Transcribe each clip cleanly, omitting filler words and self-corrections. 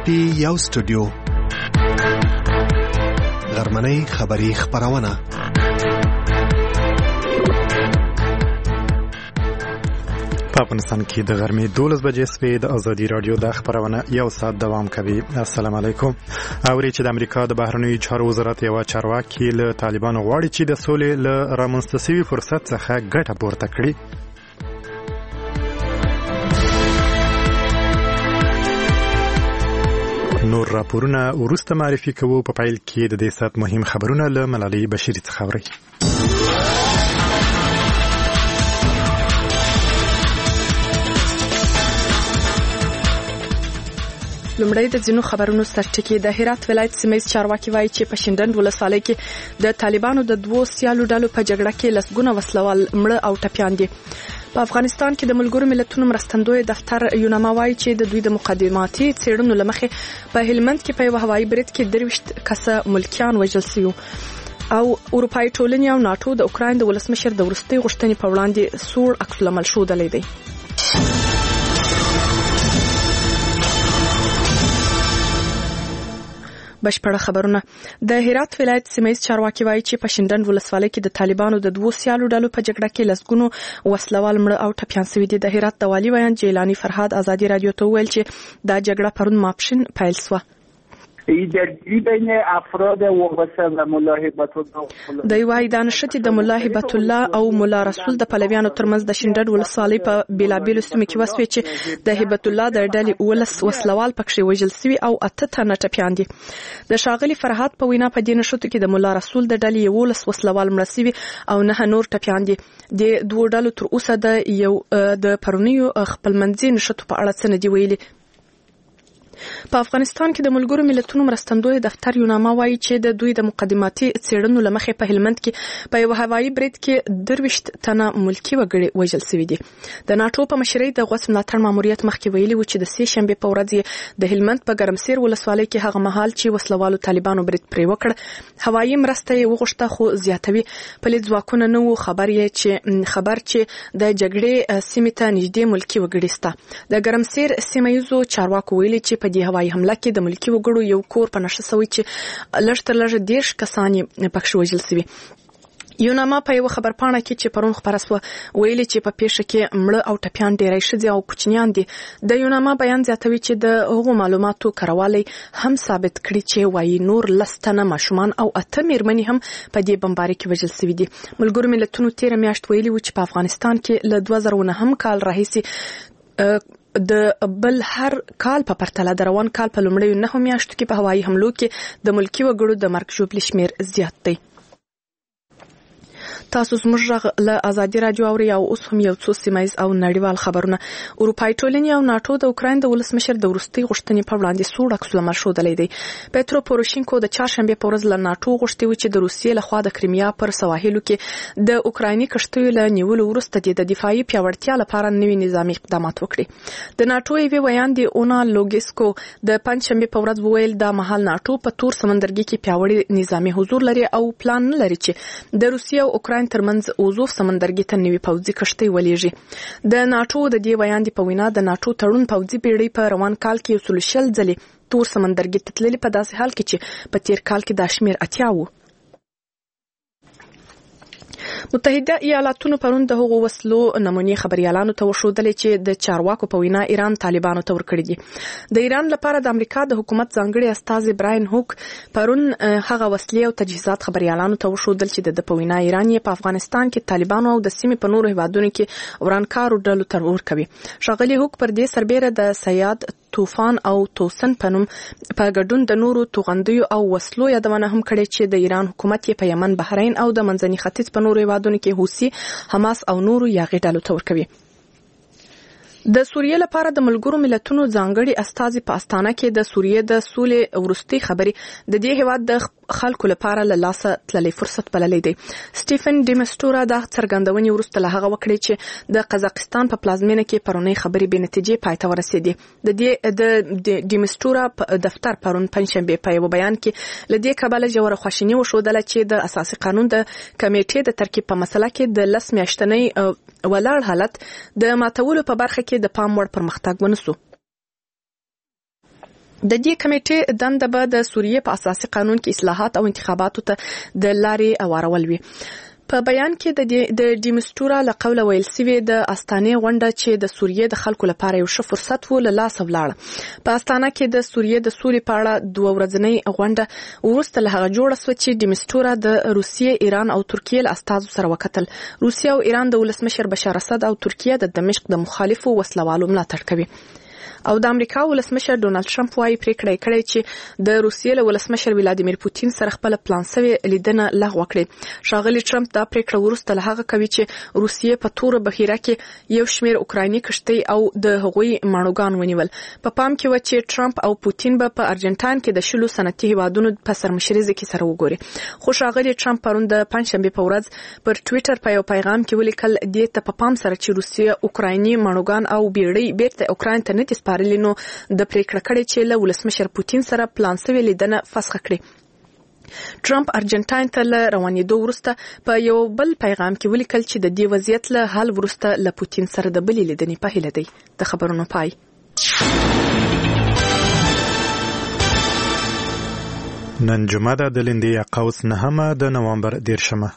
پی یو سټوډیو غرمنۍ خبری خبرونه په افغانستان کې د غرمې 12 بجې سوي د ازادي رادیو د خبرونه یو ساعت دوام کوي. السلام علیکم. اوري چې د امریکا د بهرنیو چارو وزارت یو چارواکي له طالبانو غواړي چې د سولې له رامنځته شوي فرصت څخه ګټه پورته کړي. نور راپورونه وروسته معرفي کوو. په پیل کې د دې ساعت مهم خبرونه له ملالۍ بشیري څخه اورئ. لومړی د ځینو خبرونو سرټکی. د هرات ولایت سیمه‌یز چارواکي وایي چې په شینډنډ ولسوالۍ کې د طالبانو د دوو سیالو ډلو په جګړه کې لسګونه وسلوال مړه او ټپیان دي. په افغانستان کې د ملګرو ملتونو مرستندوی دفتر یوناما وایي چې د دوی د مقدماتي څېړنو لمخې په هلمند کې په یو هوایي برید کې 23 کسه ملکیان وژل شوي او اروپایي ټولنې او ناتو د اوکراین د ولسمشر د وروستۍ غوښتنې په وړاندې سوړ عکس العمل ښودلی دی. بشپړه خبرونه. د هرات ولایت سیمه‌یز چارواکي وایي چې په شینډنډ ولسوالۍ کې د طالبانو د دوو سیالو ډلو په جګړه کې لسګونو وسلوال مړه او ټپیان شوي دي. د هرات د والي ویان جیلانی فرهاد ازادي رادیو ته وویل چې دا جګړه پرون ماپښین پیل شوه. بین افراد وابسته و ملا هیبت الله د یوای دانشتي د ملا هیبت الله او ملا رسول د پلویانو ترمنځ د شینډنډ ولسوالۍ په بیلابیلو سیمو کې وسوي چې د هیبت الله د ډلې ولس وسلوال پکښې وژل شوي او 8 تنه ټپیان دي. د شاغلي فرهاد په وینا په دې نشته کې د ملا رسول د ډلې ولس وسلوال مړ شوي او 9 نور ټپیان دي. د دوه ډلو تر اوسه د پرونیو خپلمنځي نشته په اړه څه نه دی ویلي. په افغانستان کې د ملګرو ملتونو مرستندوی دفتر یوناما وایي چې د دوی د مقدماتي څېړنو لمخې په هلمند کې په یو هوایي برید کې 23 تنه ملکی وګړي وژل شوي دي. د ناتو په مشرۍ د غوث ملاتړ ماموریت مخکې ویلي و چې د سې شنبې په ورځ د هلمند په ګرمسیر ولسوالۍ کې هغه مهال چې وسلوالو طالبانو برید پرې وکړ هوایي مرسته یې وغوښته خو زیاتوي پولیس ځواکونه نه وو خبر چې د جګړې سیمې ته نږدې ملکی وګړي شته. د ګرمسیر سیمه‌یزو چارواکو ویلي چې په دې هوایي حمله کې د ملکی وګړو یو کور په نشه شوی چې لږ تر لږه 10 کسان پکښې وژل شوي. یوناما په یو خبرپاڼه کې چې پرون خبره شوه ویلي چې په پیښه کې مړه او ټپیان ډیری ښځې او کوچنیان دي. د یوناما بیان زیاتوي چې د هغو معلوماتو کاروالی هم ثابت کړي چې وایي نور 10 تنه ماشومان او 8 میرمنې هم په دې بمبارۍ کې وژل شوي دي. ملګرو ملتونو تیر میاشت ویلي و چې په افغانستان کې له 2009 کال راهیسې د بل هر کال په پرتله د روان کال په لومړیو 9 میاشتو کې په هوایي حملو کې د ملکی وګړو د مرګ ژوبلې شمیر زیات دی. تاسو زموږ غږ له ازادي رادیو اورئ او اوس هم یو څو سیمایز او نړیوال خبرونه. اروپایي ټولنې او ناتو د اوکراین د ولسمشر د وروستۍ غوښتنې په وړاندې سوړ عکس العمل ښودلی دی. پیترو پوروشینکو د چهارشنبې په ورځ له ناتو غوښتي و چې د روسیې لخوا د کریمیا پر سواحلو کې د اوکرایني کښتیو له نیولو وروسته د دفاعي پیاوړتیا لپاره نوي نظامي اقدامات وکړي. د ناتو یوې ویان دی اونا لوګیسکو د پنځشنبې په ورځ وویل دا مهال ناتو په تور سمندرګي کې پیاوړی نظامي حضور لري او پلان نه لري چې د روسیې او اوکراین ترمنځ اوزوف سمندرګي ته نوي پوځي کښتۍ ولېږي. د ناتو د دې ویان دی په وینا د ناتو تړون پوځي پیړۍ په روان کال کې 100 ځلې تور سمندرګي ته تللي په داسې حال کې چې په تیر کال کې دا شمیر 80 و. متحده ایالاتونو پرون د هغو وسلو نمونې خبريالانو ته وښودلې چې د چارواکو په وینا ایران طالبانو ته ورکړي دي. د ایران لپاره د امریکا د حکومت ځانګړي استازي براین هوک پرون هغه وسلې او تجهیزات خبريالانو ته وښودل چې د په وینا ایران یې په افغانستان کې طالبانو او د سیمې په نورو هیوادونو کې ورانکارو ډلو ته ورکوي. ښاغلي هوک پر دې سربېره د سیاد طوفان او توسن پنوم په ګډون د نورو توغندیو او وسلو یادونه هم کړې چې د ایران حکومت یې په یمن، بحرین او د منځني ختیځ په نورو هیوادونو کې حوثي، حماس او نورو یاغي ډلو ته ورکوي. د سوریې لپاره د ملګرو ملتونو ځانګړي استازي په استانه کې د سوریې د سولې وروستۍ خبرې د دې هیواد د خلکو لپاره له لاسه تللی فرصت بللی دی. سټیفن ډیمسټورا د څرګندونې وروسته له هغه وکړي چې د قزاقستان په پلازمینه کې پرونی خبرې بې نتیجې پای ته ورسېدې. د ډیمسټورا دفتر پرون پنځشنبه په یو بیان کې له دې کبله ژوره خواشیني وښودله چې د اساسي قانون د کمیټې د ترکیب په مسله کې د 10 میاشتنۍ ولاړ حالت د ماتولو په برخه کې د پام وړ پرمختګ ونسو. د دې کمیټې دنده به د سوریې په اساسي قانون کې اصلاحات او انتخاباتو ته د لارې اوارول وي. په بیان کې د دیمستورا له قوله ویل سوي د استانې غونډه چې د سوریې د خلکو لپاره یو ښه فرصت و له لاسه ولاړه. په استانه کې د سوریې د سولې په اړه 2 ورځنۍ غونډه وروسته له هغه جوړه شوه چې دیمستورا د روسیې، ایران او ترکیې له استازو سره وکتل. روسیه او ایران د ولسمشر بشار اسد او ترکیه د دمشق د مخالفو وسلوالو ملاتړ کوي. او د امریکا ولسمشر ډونالد ټرمپ وايي پریکړه کړې چې د روسیې له ولسمشر ولادیمیر پوتین سره خپل پلان سوی لیدنه لغوه کړي. ښاغلي ټرمپ دا پریکړه وروسته له هغه کوي چې روسیې په تور بحیره کې یو شمېر اوکرایني کشتۍ او د هغوی ماڼوګان ونیول. په پام کې و چې ټرمپ او پوتین به په ارجنټاین کې د شلو صنعتي هیوادونو په سرمشرۍ کې سره وګوري. خو ښاغلي ټرمپ پرون د پنځشنبه په ورځ پر ټوئیټر په یو پیغام کې ولیکل دې ته په پام سره چې روسیې اوکرایني ماڼوګان او بیړۍ بیرته اوکراین ته نه نو د پریکړه کړې چې له ولسمشر پوتین سره پلان سوی لیدنه فسخ کړي. ټرمپ ارجنټاین ته له روانېدو وروسته په یو بل پیغام کې ولیکل چې د دې وضعیت له حل وروسته له پوتین سره د بلې لیدنې په هیله دی. د خبرونو پای. نن جمعه ده د لندې قوس 9 د نوامبر 10.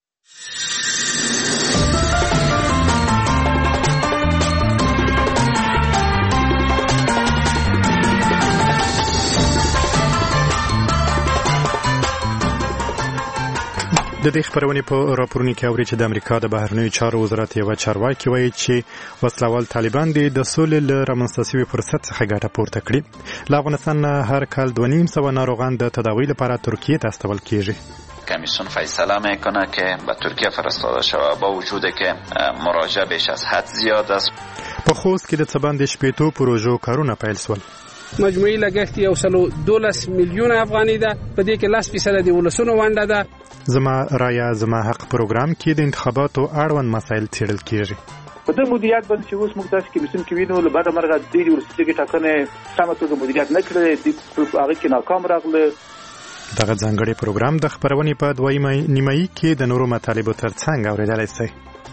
د دې خبرونې په راپورونو کې اوري چې د امریکا د بهرنیو چارو وزارت یو چارواکي وایي چې وسلوال طالبان د سولې له رامنځته شوي فرصت څخه ګټه پورته کړي. له افغانستان هر کال 2.5 ناروغان د تداوی لپاره ترکیه ته استول کیږي. کمیسیون فیصله میکنه که به ترکیه فرستاده شود با وجود که مراجعه بیش از حد زیاد است. په خوست کې د څه باندې 80 پروژو کارونه پیل شول. مجموعي لګښت یو 12 میلیون افغانۍ ده، په دې کې 10% د ولسونو ونډه ده. زما رایا زما حق پروګرام کې د انتخاباتو اړوند مسایل څېړل کیږي. په دې مدیریت باندې چې اوس موږ تاسو کمیسیون کې وینو له بعد مرغه د دې ورسېږي ټاکنې سمه توګه مدیریت نه کړې، د هغه کې ناکام راغله. دغه ځانګړي پروګرام د خبرونې په 2 نیمایي کې د نورو مطالبو ترڅنګ اورېدلای شئ.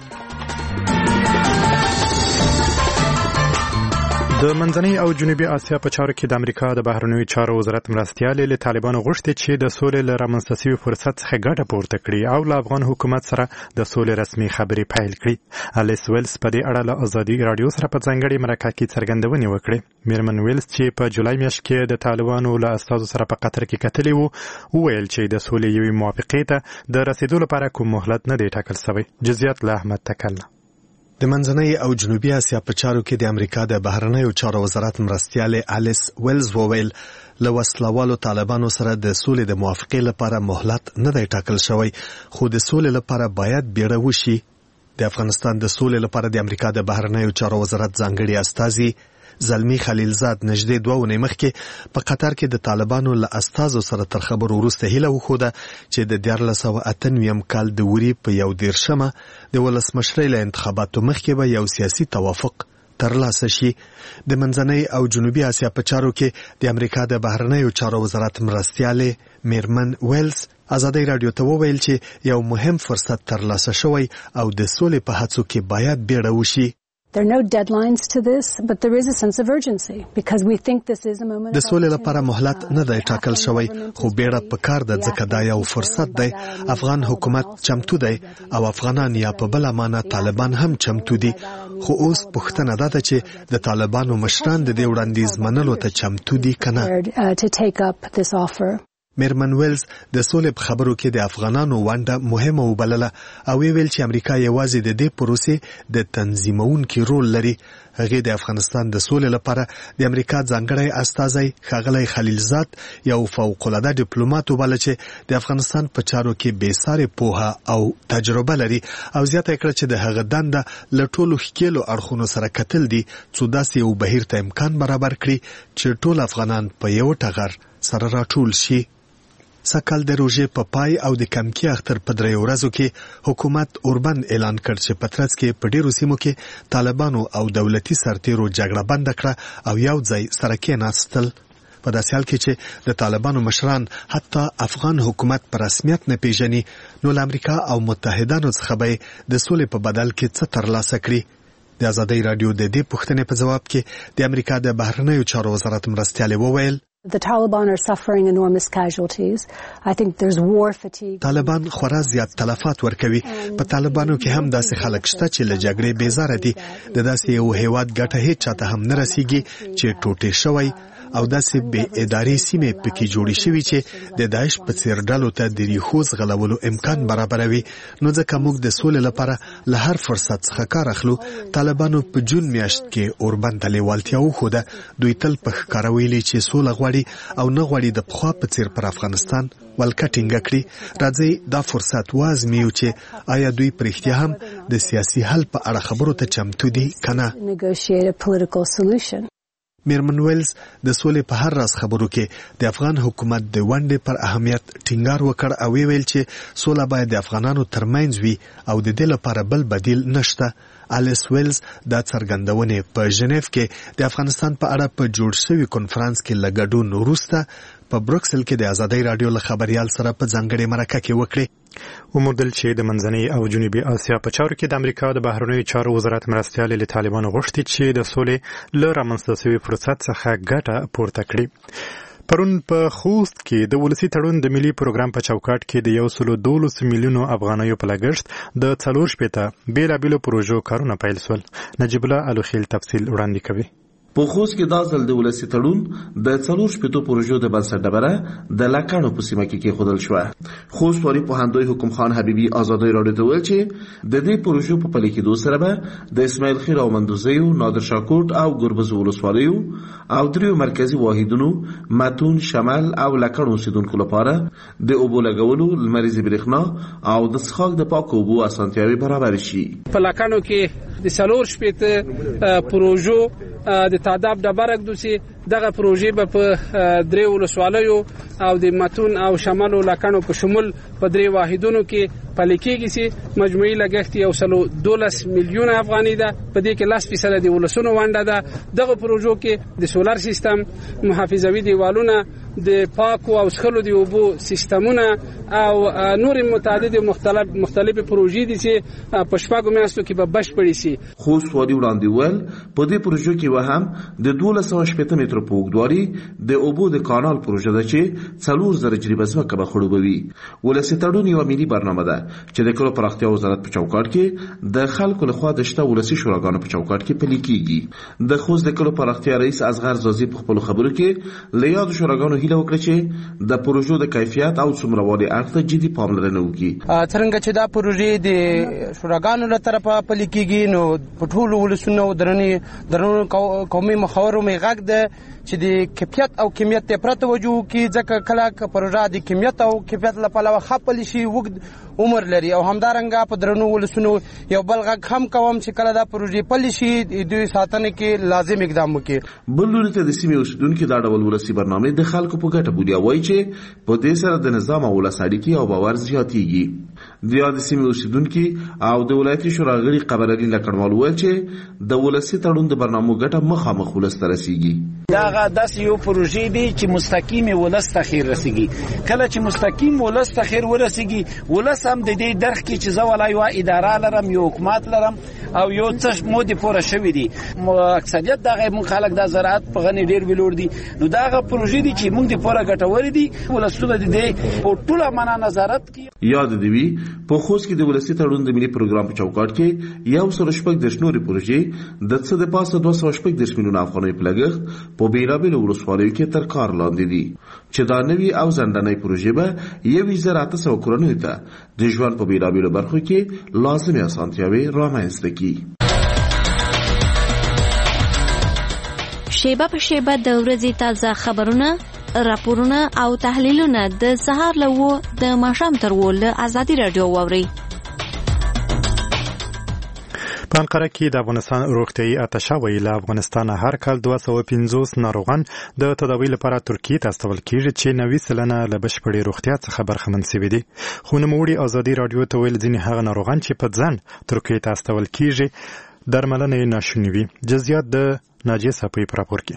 د منځنۍ او جنوبي اسیا په چارو کې د امریکا د بهرنیو چارو وزارت مرستیال له طالبانو غوښتي چې د سولې له رامنځته شوي فرصت څخه ګټه پورته کړي او له افغان حکومت سره د سولې رسمي خبرې پیل کړي. الیس ویلز په دې اړه له ازادي رادیو سره په ځانګړي مرکه کې څرګندونې وکړې. میرمن ویلز چې په جولای میاشت کې د طالبانو له استازو سره په قطر کې کتلې وو، وویل چې د سولې یوې موافقې ته د رسیدو لپاره کوم مهلت نه دی ټاکل شوی. جزئیات له احمد تکل. د منځنۍ او جنوبي اسیا په چارو کې د امریکا د بهرنیو چارو وزارت مرستیال الیس ویلز وویل له وسلوالو طالبانو سره د سولې د موافقې لپاره مهلت نه دی ټاکل شوی، خو د سولې لپاره باید بیړه وشي. د افغانستان د سولې لپاره د امریکا د بهرنیو چارو وزارت ځانګړي استازي زلمی خلیلزاد نږدې 2 ونې مخکې په قطر کې د طالبانو له استازو سره تر خبرو وروسته هیله وښوده چې د 1998 کال د وري په 11مه د ولسمشرۍ له انتخاباتو مخکې به یو سیاسي توافق ترلاسه شي. د منځنۍ او جنوبي اسیا په چارو کې د امریکا د بهرنیو چارو وزارت مرستیال میرمن ویلز ازادي رادیو ته وویل چې یو مهم فرصت ترلاسه شوی او د سولې په هڅو کې باید بیړه وشي. There are no deadlines to this, but there is a sense of urgency because we think this is a moment. د سولې لپاره مهلت نه دی ټاکل شوی، خو بیړه پکار ده ځکه دا یو فرصت دی. افغان حکومت چمتو دی او افغانان یا په بل معنی طالبان هم چمتو دي، خو اوس پوښتنه ده چې د طالبانو مشران د دې وړاندیز منلو ته چمتو دي کنه. میرمن ویلز د سولې په خبرو کې د افغانانو ونډه مهمه وبلله او ویل چې امریکا یوازې د دې پروسې د تنظیمونکي رول لري. هغه د افغانستان د سولې لپاره د امریکا ځانګړی استازی ښاغلی خلیلزاد یو فوق العاده ډیپلوماټ وباله چې د افغانستان په چارو کې بې ساري پوهه او تجربه لري او زیاته کړه چې د هغه دنده له ټولو ښکېلو اړخونو سره کتل دي څو داسې یو بهیر ته امکان برابر کړي چې ټول افغانان په یو ټغر سره راټول شي. سکل د روژې په پای او د کمکی اختر په 3 ورځو کې حکومت اوربند اعلان کړ چې په ترڅ کې په ډیرو سیمو کې طالبانو او دولتي سرتیرو جګړه بند کړه او یو ځای سره کېناستل. په داسې حال کې چې د طالبانو مشران حتی افغان حکومت په رسمیت نه پیژني، نو له امریکا او متحدانو څخه به د سولې په بدل کې څه ترلاسه کړي. د ازادي رادیو د دې پوښتنې په ځواب کې د امریکا د بهرنیو چارو وزارت مرستیال وویل The Taliban are suffering enormous casualties. I think there's war fatigue. طالبان خورا زیات تلفات ورکوي. په طالبانو کې هم داسې خلک شته چې له جګړې بیزاره دي. د داسې یو هیواد ګټه هیڅ چاته هم نه رسیږي چې ټوټې شوی او داسې بې ادارې سیمې پکې جوړې شوي چې د داعش په څېر ډلو ته د ریښو ځغلولو امکان برابروي. نو ځکه موږ د سولې لپاره له هر فرصت څخه کار اخلو. طالبانو په جون میاشت کې اوربند ته لیوالتیا وښوده. دوی تل په ښکاره ویلي چې سوله غواړي او نه غواړي د پخوا په څېر پر افغانستان ولکه ټینګه کړي. راځئ دا فرصت وازمیو چې آیا دوی په رښتیا هم د سیاسي حل په اړه خبرو ته چمتو دي که نه. میرمن ویلز د سولې په هر راز خبرو کې د افغان حکومت د ونډې پر اهمیت ټینګار وکړ او ویل چې سوله باید د افغانانو ترمنځ وي او د دې لپاره بل بدیل نشته. الیس ویلز دا څرګندونې په ژنیف کې د افغانستان په اړه په جوړ شوي کنفرانس کې له ګډون وروسته په بروکسل کې د ازادۍ راډیو له خبريال سره په ځانګړې مرکه کې وکړي. وموندل چې د منځنۍ او جنوبي اسیا په چارو کې د امریکا د بهرنیو چارو وزارت مرستیال له طالبانو غوښتي چې د سولې له رامنځته شوي فرصت څخه ګټه پورته کړي. پرون په خوست کې د ولسی تړون د ملي پروګرام په چوکاټ کې د 112 میلیونو افغانیو په لګښت د 4 شپېته بیلابیلو پروژو کارونه پیل شول. نجیب الله الوخیل تفصیل وړاندې کوي. په خوست کې دا ځل د ولسی تړون د 4 شپېتو پروژو د بنسټ ډبره د لکانو په سیمه کې کېښودل شوه. خوست واري پوهندوی حکم خان حبیبي ازادۍ راډیو ته ویل چې د دې پروژو په پلي کېدو سره به د اسماعیل خیر او مندوزیو، نادر شاکوټ او ګربز ولسوالیو او دریو مرکزی واحدونو متون، شمال او لکانو اوسیدونکو لپاره د اوبو لګولو، لمریزې برېښنا او د څښاک د پاکو اوبو اسانتیاوې برابر شي. په لکانو کې د 4 شپېته پروژو د تعداد ډبره دوسی دغه پروژې به په درې ولسوالیو او د متون او شمال لکانو په شمول په درې واحدونو کې پلي کېږي چې مجموعي لګښت 112 میلیون افغانۍ ده. په دې کې 10% د ولسونو ونډه ده. دغه پروژو کې د سولر سیستم، محافظوي دیوالونه، د پاکو او څښلو د اوبو سیستمونه او نور متعدد مختلف پروژې دي چې په شپږو میاشتو کې به بشپړې شي. خوست وادي وړاندې ول په دې پروژو کې وهم د 1280 متر په اوږدوالي د اوبو د کانال پروژه ده چې 4000 جریبه ځمکه به خړوبوي. ولسی تړون یو ملي برنامه ده چې د کلو پراختیا وزارت په چوکاټ کې د خلکو لخوا د شته ولسی شوراګانو په چوکاټ کې پلي کیږي. د خوست د کلو پراختیا رئیس اصغر زازي په خپل خبرو کې له یاد شوراګانو هیله وکړه چې د پروژو د کیفیت او څومروالي اړخ ته جدي پاملرنه وکړي. څنګه چې دا پروژې د شوراګانو له طرفه پلي کیږي نو په ټولو ولسونو درنو قومي مخاورو می غږ ده چې د کیفیت او کمیت ته پرته توجه کی ځکه کله پروژه د کمیت او کیفیت لپاره خپل شي وګد عمر لري او همدارنګه په درنو ولسونو یو بل غږ هم کوم چې کله دا پروژې پلي شي د ساتنه کې لازم اقدام وکړي. بل لوري ته د سیمې اوسیدونکو دا ډول ولسی برنامه د خلکو په ګټه بولي او وایي چې په دې سره د نظام او ولس اړیکې او باور زیاتېږي. د یاد سیمې اوسیدونکو او د ولایتي شورا غړي قبرالي لکړمال وایي چې د ولسی تړون د برنامو ګټه مخامخ ولس ته رسیږي. دا داس یو پروژې دی چې مستقیم ولس ته خیر رسیږي. کله چې مستقیم ولس ته خیر ورسیږي ولس هم د دې درخ کې چې زه ولای و اداره لرم، یو حکومت لرم او یو څه مودې پوره شوې دي. اکثریت دغه مون خلک د زراعت په غني ډیر ویلور دي. نو دغه پروژې دي چې مونږ د پوره ګټورې دي ولسونه دي په ټوله معنا نظارت کوي. یاد دی په خوست کې د ولسی تړون د ملي پروګرام په چوکاټ کې 116 نورې پروژې د څه د پاسه 216 میلیون افغانۍ په لګښت په بیلابیلو ولسوالیو کې تر کار لاندې دي چې دا نوي او ځنډنۍ پروژې به 1800 کورنیو ته د ژوند په بیلابیلو برخو کې لازمي اسانتیاوې رامنځته کړي. شیبه په شیبه د ورځې تازه خبرونه، راپورونه او تحلیلونه د سهار له و د ماښام تر و له ازادي راډیو واورئ. په انقره کې د افغانستان روغتیايي اتشه ویلي له افغانستانه هر کال 250 ناروغان د تداوی لپاره ترکیې ته استول کېږي چې 90% له بشپړې روغتیا څخه برخمن شوي دي. خو نوموړي ازادي راډیو ته ویل ځینې هغه ناروغان چې په ځان ترکیې ته استول کېږي درملنه یې ناشونې وي. جزئیات د ناجیه صافي په راپور کې.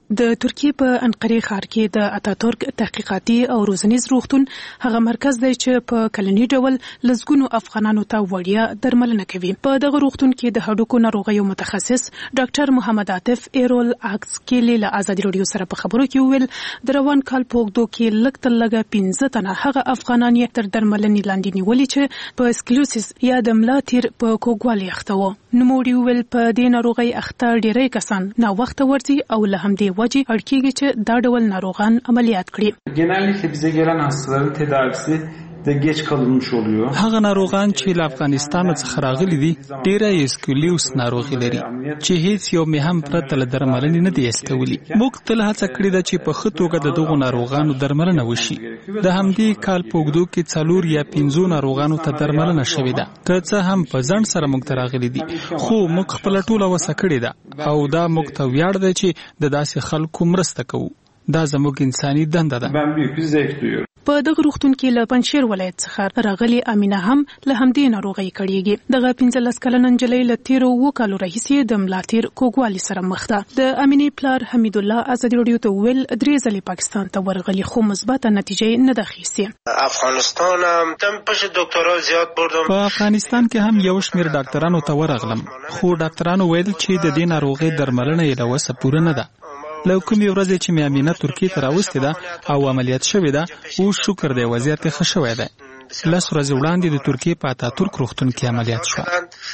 د ترکیې په انقرې ښار کې د اتاتورک تحقیقاتي او روزنیز روغتون هغه مرکز دی چې په کلني ډول لزګونو افغانانو ته وړیا درملنه کوي. په دغه روغتون کې د هډوکو ناروغیو متخصص ډاکټر محمد عاطف ایرول اکس کې له ازادي رادیو سره په خبرو کې ویل د روان کال په اوږدو کې لږ تر لږه 15 تنه هغه افغانان یې تر درملنې لاندې نیولي چې په سکلیوسیس یا د ملا تیر په کوګوالي اخته وو. نوموړي ویل په دې ناروغۍ اخته ډیری کسان ناوخته ورځي او له همدې وجې اړ کېږي چې دا ډول ناروغان عملیات کړي. Genellikle bize gelen hastaların tedavisi de geç kalınmış oluyor. هغه ناروغان چې له افغانستان څخه راغلي دي ډیره اسکلیوس ناروغي لري چې هیڅ یو مهم پرته له درملنې نه دی استولي. موږ تل هڅه کړې ده چې په ښه توګه د دغو ناروغانو درملنه وشي. د همدې کال په اوږدو کې 4 یا 15 ناروغانو ته درملنه شوې ده. که څه هم په ځنډ سره موږ ته راغلي دي خو موږ خپله ټوله وسه کړې ده او دا موږ ته ویاړ دی چې د داسې خلکو مرسته کوو. دا زموږ انساني دنده ده. Ben büyük bir zevk duyuyorum. په دغه روغتون کې له پنځشیر ولایت څخه راغلي امینه هم له همدې ناروغۍ کړيږي. دغه 15 کلنه نجلۍ له 13 کالو راهیسې د ملاتیر کوګوالي سره مخ ده. د امینې پلار حمید الله ازادي رادیو ته ویل 3 ځلې پاکستان ته ورغلي خو مثبته نتیجه نه ده اخیستې. افغانستان هم تم پش دکترا زیات بردم. په افغانستان کې هم یو شمېر ډاکټرانو ته ورغلم خو ډاکټرانو ویل چې د دې ناروغۍ درملنه یې له وسه پوره نه ده. له کومې ورځې چې مې امینه ترکیې ته راوستې ده او عملیات شوې ده او شکر دی وضعیت یې ښه شوی دی. 10 ورځې وړاندې د ترکیې په اتاتورک روغتون کې عملیات شو.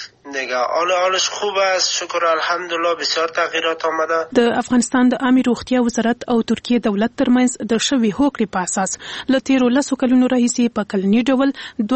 حالش خوب است شکر الحمدلله بسیار تغییرات آمده. د افغانستان د عامه روغتیا وزارت او ترکیې دولت ترمنځ د شوي هوکړې په اساس له 13 کلونو راهیسې په کلني ډول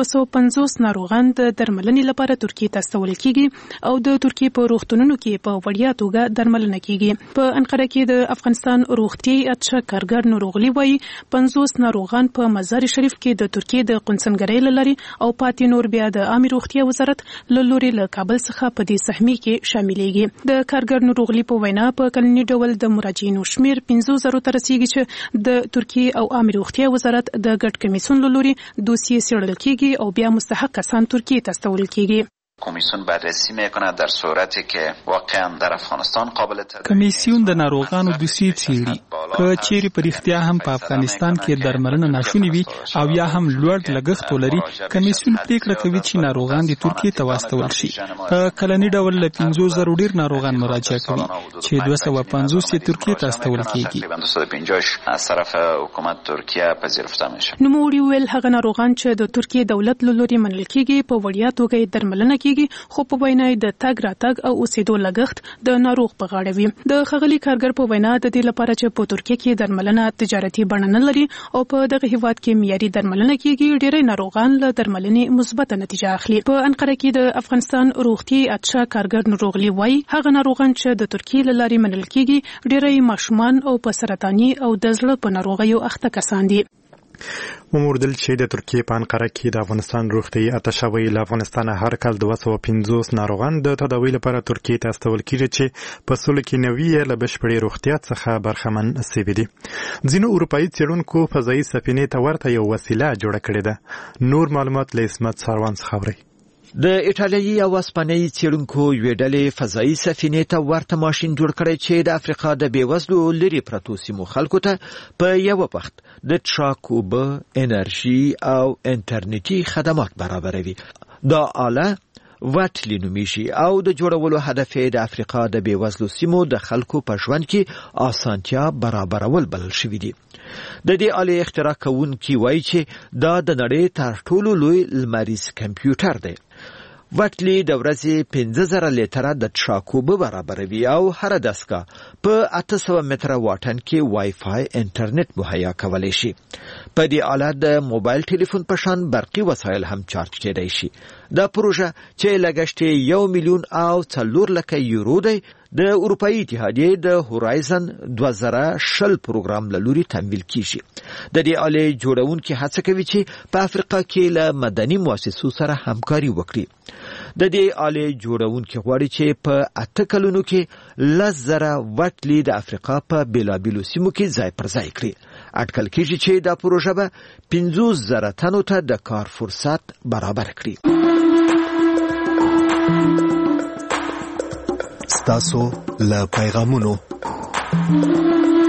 250 ناروغان د درملنې لپاره ترکیې ته استول کیږي او د ترکیې په روغتونونو کې په وړیا توګه درملنه کیږي. په انقره کې د افغانستان روغتیايي اتشه کارګر ناروغلي وایي 50 ناروغان په مزار شریف کې د ترکیې د قونسلګرۍ لري او پاتې نور بیا د عامه روغتیا وزارت له لوري له کابل څخه په دې سهمي کې شاملېږي. د کارګر ناروغلي په وینا په کلني ډول د مراجعینو شمیر 15,000 ته رسیږي چې د ترکیې او عامه روغتیا وزارت د ګډ کمیسیون له لوري دوسیې څېړل کیږي او بیا مستحق کسان ترکیې ته استول کیږي. کمیسیون بررسی میکنه در صورتی که واقعا در افغانستان قابل تداوی. کمیسیون د ناروغانو دوسیې څېړي. که چیرې په رښتیا هم په افغانستان کې درملنه ناشونې وي او یا هم لوړ لګښت ولري کمیسیون پریکړه کوي چې ناروغان د ترکیې ته واستول شي. په کلني ډول له 15,000 ډیر ناروغان مراجعه کوي چې 250 یې ترکیې ته استول کیږي. 250 از طرف حکومت ترکیه پذیرفته میشه. نوموړي ویل هغه ناروغان چې د ترکیې دولت له لوري منل کیږي په وړیا توګه درملنه کیږي خو په وینا د تګ راتګ او اوسېدو لګښت د ناروغ په غاړه وي. د ښاغلي کارګر په وینا د دې لپاره چې په ترکیه کې درملنه تجارتي بڼه نه لري او په دغه هیواد کې معیاري درملنه کیږي ډېری ناروغان له درملنې مثبته نتیجه اخلي. په انقره کې د افغانستان روغتیايي اتشه کارګر ناروغلي وایي هغه ناروغان چې د ترکیې له لارې منل کیږي ډېری ماشومان او په سرطاني او د زړه په ناروغیو اخته کسان دي. وموردل چې د ترکیې په انقره کې د افغانستان روغتیايي اتشه ویل افغانستان هر کال 250 ناروغان د تداوی لپاره ترکیې ته استول کیږي چې په سلو کې 90 له بشپړې روغتیا څخه برخمن شوي دي. ځینو اروپایي څېړونکو فضایي سفینې ته ورته یو وسیله جوړه کړې ده. نور معلومات له اسمت ساروان څخه اورئ. د ایټالیایي او اسپانیایي څېړونکو یوې ډلې فضایي سفینې ته ورته ماشین جوړ کړی چې د افریقا د بېوزلو لرې پرتو سیمو خلکو ته په یوه وخت د ټراک اوبه، انرژي او انټرنیټي خدمات برابروي. دا آله وټلی نومیږي او د جوړولو هدف یې د افریقا د بېوزلو سیمو د خلکو په ژوند کې اسانتیا برابرول بلل شوي دي. د دې آلې اختراع کوونکي وایي چې دا د نړۍ تر ټولو لوی لمریز کمپیوټر دی. وټلی د ورځې 15,000 لیټره د ټراک اوبه برابروي او هر دستګاه په 800 متره واټن کې وای فای انټرنیټ مهیا کولی شي. په دې آله د موبایل ټلیفون په شان برقي وسایل هم چارج کېدای شي. دا پروژه چې لګښت یې 1,400,000 یورو دی د اروپایي اتحادیې د هورایزن 2020 پروګرام له لوري تمویل کیږي. د دې آلې جوړونکي هڅه کوي چې په افریقا کې له مدني مؤسسو سره همکاري وکړي. د دې آلې جوړونکي غواړي چې په 8 کلونو کې 10,000 وټلي د افریقا په بیلابیلو سیمو کې ځای پر ځای کړي. اټکل کیږي چې دا پروژه به 50,000 تنو ته د کار فرصت برابر کړي. ستاسو له پیغامونو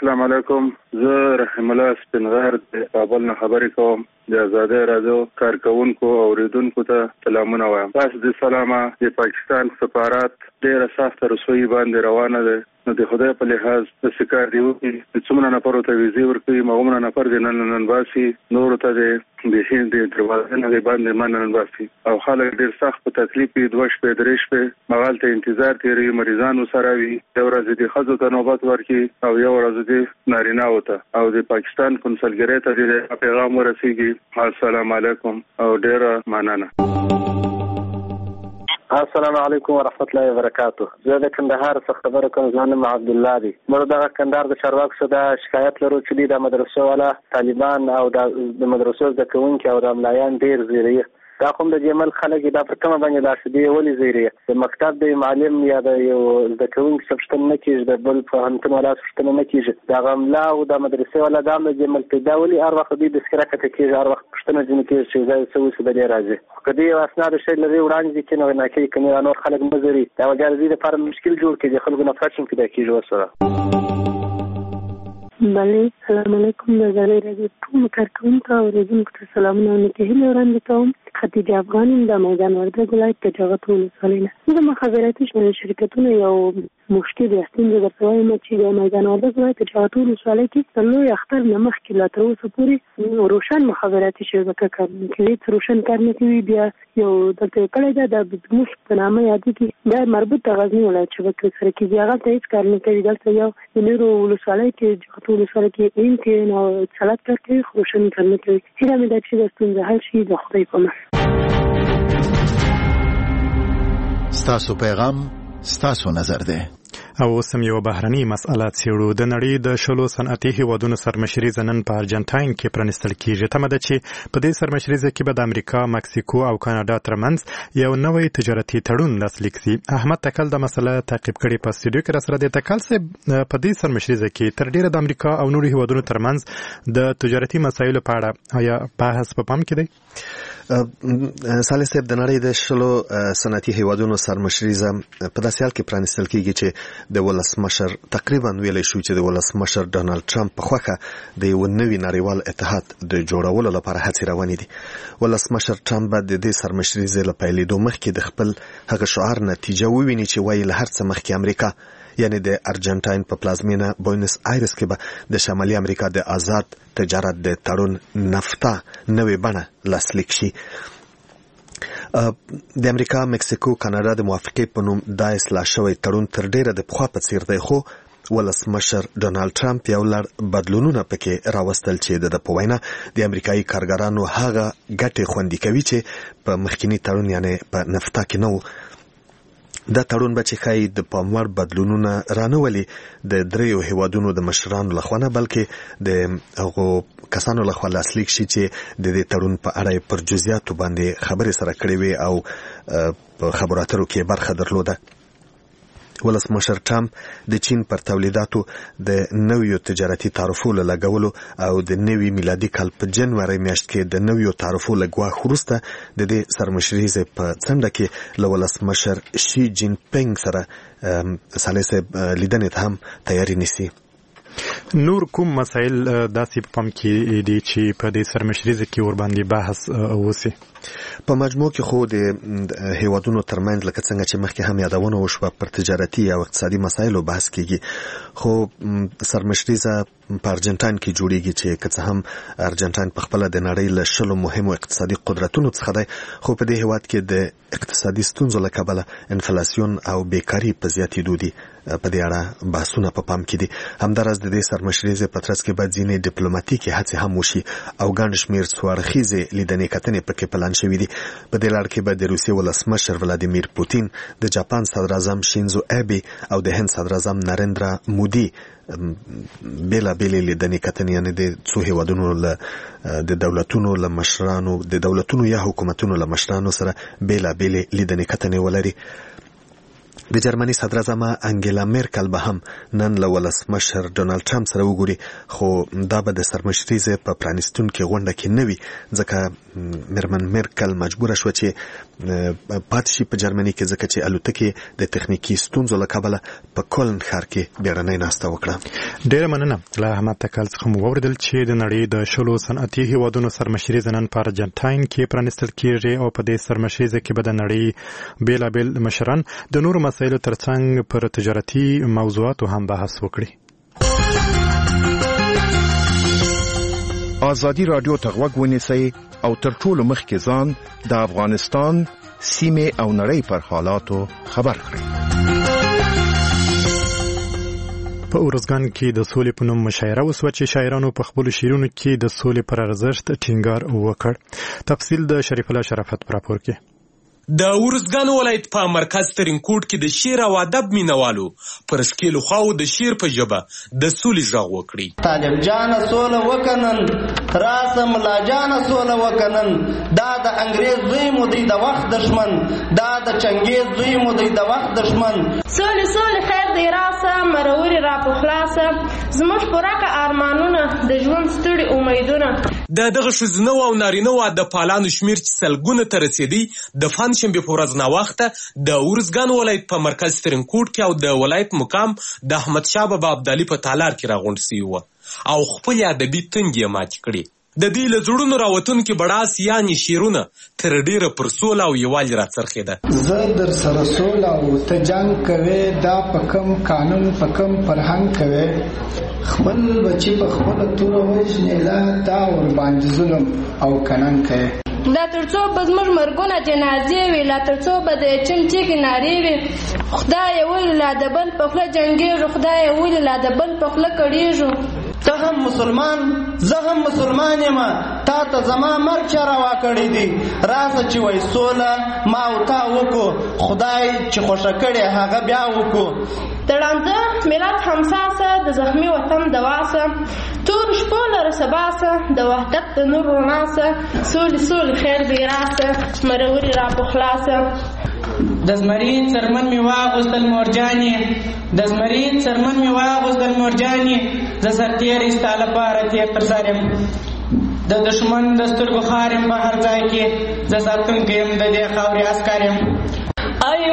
السلام علیکم. زه رحیم الله سپینغر د کابل نه خبرې کوم. د آزادۍ رادیو کارکونکو او اوریدونکو ته سلامونه وایم. پس د سلامه د پاکستان سفارت ډېره سخته روسوي باندې روانه ده. نو د خدای په لحاظ د سکار دی وکړي د څومره نفرو ته ویزې ورکوي مغمونه نفر د نن باسي نور ته د هند د دروازې نه باندې منن باسي او خلک ډېر سخت په تکلیف دي. 2 شپې 3 شپې مغال ته انتظار کوي مریضانو سره وي. یو ورځ د خزو ته نوبت ورکي او یو ورځ د نارینه وته او د پاکستان کنسولګری ته د پیغام ورسیږي. السلام علیکم او ډېر مننه. السلام علیکم ورحمت الله وبرکاته. زه د کندهار څخه خبره کوم. ځانم عبد الله دی. موږ د کندهار د چارواکو څخه شکایت لرو چې د مدرسو والا طالبان او د مدرسو د کوونکو او د ملایان ډیر زیری دا کوم د جمل خلک دا پر کومه باندې لاسدي ولې زیری د مکتب د معلم یا د یو د کوونکو سبشتن نه کیږي د بل په همتن ولا سبشتن نه کیږي دا غملا او د مدرسې ولا د جمل پیدا ولې هر وخت د سکرکه کیږي هر وخت پښتنه جن کیږي چې زای سوي څه دی راځي کدی اسناد شي لري وړاندې کې نه نه کوي کني نور خلک مزري دا وجه دې لپاره مشکل جوړ کړي خلکو نه فرشم پیدا کیږي وسره. بله سلام علیکم. د زړه راځي ټول کارکونکو او اوریدونکو ته سلامونه وکړم. وړاندې کوم خدیجه افغان د میدان وردګ ولایت تجارت ولسوالیه د مخابراتي شرکتونو یو مشکل استند درته ما چې د میدان وردګ ولایت تجارت ولسوالیه کې نو اختر نمخ کې لا تر اوسه پورې روشن مخابراتي شبکه کوي روشن کار نه کوي. بیا یو دلته کله دا د بزنس په نامه یاد کی دا مربوط د غزنی ولایت شبکه سره کې بیا هغه هیڅ کار نه کوي. دلته یو نورو ولسوالیه کې تجارت ولسوالیه کې ان کې نو څلات کار کوي روشن کار نه کوي. هیله مې ده چې د ستونزې حل شي د خدای په امر. ستاسو پیغام ستاسو نظر ده. او اوس هم یو بهرني مسأله څېړو. د نړۍ د 10 صنعتي هیوادونو سرمشریزه نن په ارجنټاین کې پرانیستل کیږي. تمه ده چې په دې سرمشریزه کې به د امریکا، مکسیکو او کاناډا ترمنځ یو نوی تجارتي تړون لاسلیک شي. احمد تکل د مسله تعقیب کړي په استودیو کې سره د تکل سه په دې سرمشریزه کې تر ډیره د امریکا او نورو هیوادونو ترمنځ د تجارتي مسایلو په اړه آیا بحث په پام کې دی؟ صالح صاحب د نړۍ د 10 صنعتي هیوادونو سرمشریزه په داسې حال کې پرانیستل کیږي چې د ولسمشر تقریبا ویلې شو چې د ولسمشر ډونالد ټرمپ په خوخه د یو نوي نړیوال اتحاد د جوړولو لپاره هڅې روانې دي. ولسمشر ټرمپ به د دې سرمشریزه له پیلېدو مخکې د خپل هغه شعار نتیجه وویني چې وایي له هر څه مخکې امریکا یعنی د ارجنټاین په پلازمینه بوینس آیرس کې به د شمالي امریکا د آزاد تجارت د تړون نفتا نوې بڼه لاسلیک شي. د امریکا، مکسیکو، کاناډا د موافقې په نوم دا اصلاح شوی تړون تر ډیره د پخوا په څیر دی، خو ولسمشر ډونالد ټرمپ یو لړ بدلونونه پکې راوستل چې د په وینا د امریکایي کارګرانو هغه ګټې خوندي کوي چې په مخکینی تړون یعنی په نفتا کې نه. دا تړون به چې ښایي د پاموړ بدلونونه رانولي د دریو هیوادونو د مشرانو لخوا نه بلکې د هغو کسانو لخوا لاسلیک شي چې د دې تړون په اړه پر جزئیاتو باندې خبرې سره کړې وي او په خبرو اترو کې برخه درلوده. ولسمشر ټرمپ د چین پر تولیداتو د نویو تجارتي تعرفو له لګولو او د نوي میلادي کال په جنوري میاشت کې د نویو تعرفو له ګواښ وروسته د دې سرمشریزې په څنډه کې له ولسمشر شي جین پینګ سره صالح صاحب لیدنې ته هم تیاری نیسي. نور کوم مسایل داسې په پام کې دي چې په دې سرمشریزه کې ور باندې بحث وسی؟ په مجموع کې خو د هیوادونو ترمنځ لکه څنګه چې مخکې هم یادونه وشوه پر تجارتي او اقتصادي مسایلو بحث کیږي، خو سرمشریزه په ارجنټاین کې جوړیږي چې که څه هم ارجنټاین په خپل د نړۍ له 10 مهمو اقتصادي قدرتونو څخه دی، خو په دې هیواد کې د اقتصادي ستونزو له کبله انفلاسیون او بیکاری په زیاتېدو دي. په دې اړه بحثونه په پام کې دي. همداراز د دې سرمشریزې په ترڅ کې باید ځینې ډیپلوماټیکي هڅې هم وشي او ګڼ شمېر څوارخیزې لیدنې کتنې پکې پلان شوي دي. په دې لړ کې به د روسیې ولسمشر ولادیمیر پوتین، د جاپان صدراعظم شینزو ابي او د هند صدراعظم نریندرا مودي بېلابېلې لیدنې کتنې یعنې د څو هیوادونو له د دولتونو له مشرانو د دولتونو یا حکومتونو له مشرانو سره بېلابېلې لیدنې کتنې ولري. د جرمني صدر اعظم انګیلا میرکل به هم نن له ولسمشر ډونالد ټرمپ سره وګوري، خو دا به د سرمشرۍ ځای په پرانیستونکې غونډه کې نه وي، ځکه میرمن میرکل مجبوره شوه چې پاتې شي په جرمني کې، ځکه چې الوتکې د تخنیکي ستونزو له کبله په کولن ښار کې بیړنۍ ناسته وکړه. ډیره مننه. له احمد تکل څخه مو واوریدل چې د نړۍ د 10 صنعتي هیوادونو سرمشري نن په ارجنټاین کې پرانیستل کیږي او په دې سرمشرۍ کې به د نړۍ بیلابیل مشران د نورو مسایلو ترڅنګ پر تجارتي موضوعاتو هم بحث وکړي. ازادي رادیو ته غوږ ونیسئ او تر ټولو مخکې ځان د افغانستان سیمې او نړۍ پر حالاتو خبر کړئ. په اورزګان کې د سولې په نوم مشاعره وسوه چې شاعرانو په خپلو شعرونو کې د سولې پر ارزښت ټینګار وکړ. تفصیل د شریف الله شرافت په راپور کې. د ورزګان ولایت په مرکز ترینکوټ کې د شعر او ادب مینوالو پر سکیلو خواو د شعر په ژبه د سولې غږ وکړي. طالب جان سوله وکنن راسه ملا جان سوله وکنن، دا د انګريز زوی مو دی د وخت دشمن، دا د چنګیز زوی مو دی د وخت دشمن. سولې سولې خیر دی راسه مروري را په خلاصه، زموږ پوره ارمانونه د ژوند ستړي امیدونه. د دغه ښځینه او نارینه د پالانو شمیر چې سلګونه ته رسیدي د شنبه په ورځ ناوخته د ورزګان ولایت په مرکز ترینکوټ کې او د ولایت مقام د احمد شاه بابا ابدالي په تالار کې راغونډ شوي وو او خپل ادبي تنګې ماتې کړې. د دې له زړونو راوتونکي بړاس یعنې شعرونه تر ډیره پر سوله او یووالي راڅرخېده. زه در سره سوله او ته جنګ کوې، دا په کم قانون په کم فرهنګ کوې، خپل بچي په خپله توره وژنې، لا تا ورباندې ظلم او کنن کوې. دا ترڅو به زموږ مرګونه جنازې وي، لا ترڅو به د چم چیګې نارې وي، خدای ولې لا د بل په خوله جنګېږو، خدای ولې لا د بل په خوله کړېږو. ته هم مسلمان زه هم مسلمان یم، تا ته زما مرګ چا روا کړی دی، راسه چې وای سوله ما او تا وکړو، خدای چې خوښه کړې هغه بیا وکړو. د ړانده ملت همساسه د زخمي وطن دواسه، تور شپو لره سباسه د وحدت د نور رڼاسه، سولې سولې خیر دی راسه مروري را په خلاصه. د زمري څرمن مې واغوستل مورجانې، د زمري څرمن مې واغوستل مورجانې، زه سرتېری ستا لپاره تېر پر سر یم، د دښمن د سترګو خار یم په هر ځای کې، زه ساتونکی یم د دې خاورې عسکر یم. ای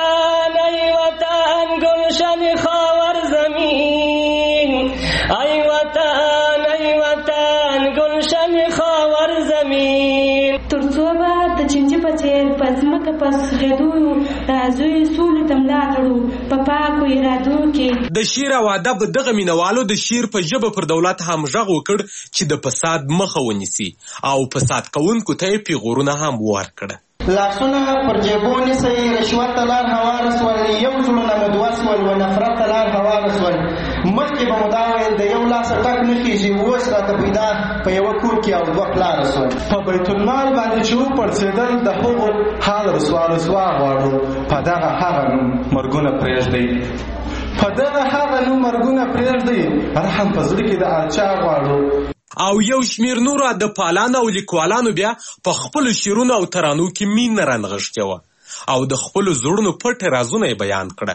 وطن گلشن خاور زمین، ای وطن گلشن خاور زمین. ترڅو به د چنجي په څېر په ځمکه په سخېدو راځو سولې ته ملا تړو په پاکو ارادو کې. د شعر او ادب دغه مینوالو د شعر په ژبه پر دولت هم غږ وکړ چې د فساد مخه ونیسي او فساد کوونکو ته یې پیغورونه هم ورکړه. لاسونه پر جیبو نیسئ، رشوت ته لار هواره سول، یو زړونه مو دوه سول و نفرت ته لار هواره سول. مخکې به مو دا ویل د یو لاسه ټک نه خېږي، اوس راته پیدا په یوه کور کې او دوه پلاره سول. په بیت المال باندې چې وپړسېدل د هغو حال رسوا رسوا غواړو، په دغه هغه نوم مرګونه پرېږدئ، په دغه هغه نوم مرګونه پرېږدئ، رحم په زړه کې د اچا غواړو. او یو شمیر نورو د پالانو او لیکوالانو بیا په خپلو شعرونو او ترانو کې مینه رانغښتې وه او د خپلو زړونو پټ رازونه یې بیان کړه.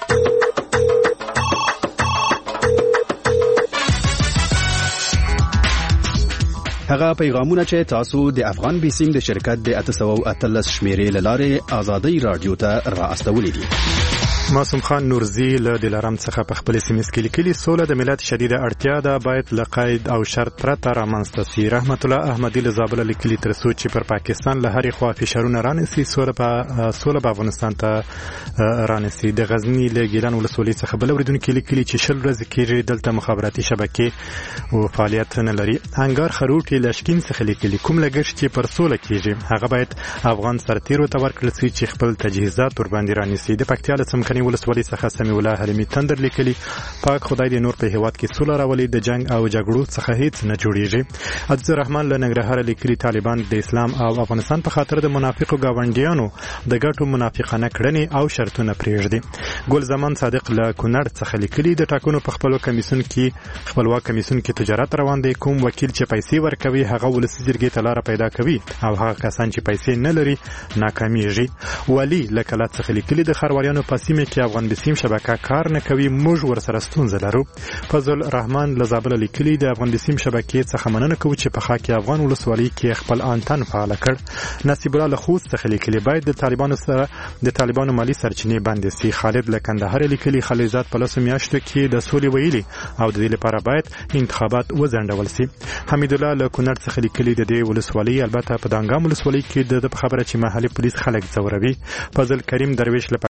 هغه پیغامونه چې تاسو د افغان بیسیم د شرکت د 813 شمیرې له لارې ازادي رادیو ته را استولې دي. معصوم خان نورزی له دلارام څخه په خپل سیمه کې لیکلي سوله د ملت شدیده اړتیا ده، باید له قید او شرط پرته رامنځته شي. رحمت الله احمدی له زابل لیکلي تر څو چې پر پاکستان له هرې خوا فشارونه رانیسي سوله به افغانستان ته رانیسي. د غزنی له ګیلان ولسوالۍ څخه بل اوریدونکي لیکلي چې 10 ورځې کېږي دلته مخابراتي شبکې او فعالیت نه لري. انګار خروټي لشکین څخه لیکلي کوم لګښت چې پر سوله کېږي هغه باید افغان سرتیرو ته ورکړل شي چې خپل تجهیزات ور باندې رانیسي. د پکتیا له څمکني ولسوالۍ څخه سمیع الله حلیمي تندر لیکلي پاک خدای دې نور په هیواد کې سوله راولي، د جنگ او جګړو څخه هیڅ نه جوړیږي. عزیز الرحمن له ننګرهار لیکلي طالبان د اسلام او افغانستان په خاطر د منافقو گاونډیانو د ګټو منافقانه کړنې او شرطونه پرېږدي. ګل زمان صادق له کونړ څخه لیکلي د ټاکنو په خپلواک کمیسیون کې تجارت روان دی، کوم وکیل چې پیسې ورکوي کوي هغه ولسي جرګې ته لار پیدا کوي او هغه کسان چې پیسې نه لري ناکامیږي. ولی لکه څخه لیکلي د خرواريانو په سیمه کې افغان بسیم شبکه کار نه کوي، موږ ورسره ستونزه لرو. فضل رحمان لزابل لیکلي د افغان بسیم شبکې څخه مننه کوي چې په خاکي افغان ولسوالۍ کې خپل انتن فعال کړ. نصیب الله لخوت څخه لیکلي باید د طالبانو مالی سرچینې بندې سي. خالد لکندهار لیکلي خلیزات په لاسو میاشتو کې د سولې ویلي او د دې لپاره باید انتخابات وځنډول سي. حمید الله له کونړ څخه لیکلي د دې ولسوالۍ البته په دانګام ولسوالۍ کې د خبره چې محلي پولیس خلک ځوروي. فضل کریم درویش